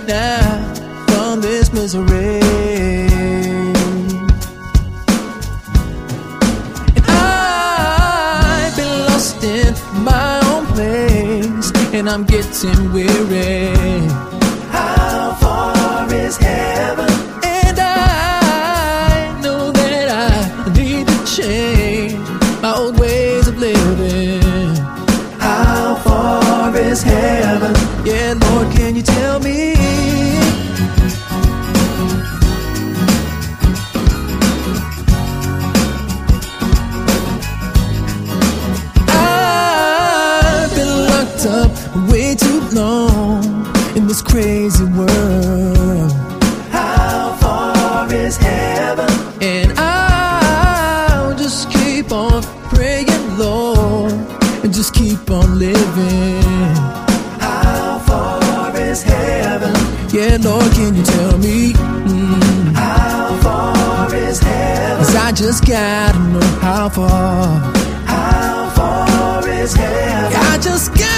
now from this misery. And I've been lost in my own place, and I'm getting weary. How far is heaven? And I know that I need to change my old ways of living. How far is heaven? Yeah, Lord, can you tell me? I've been locked up way too long in this crazy world. How far is heaven? And I'll just keep on praying, Lord, and just keep on living. How far is heaven? Yeah, Lord, can you tell me? How far is heaven? 'Cause I just gotta know how far. How far is heaven? I just gotta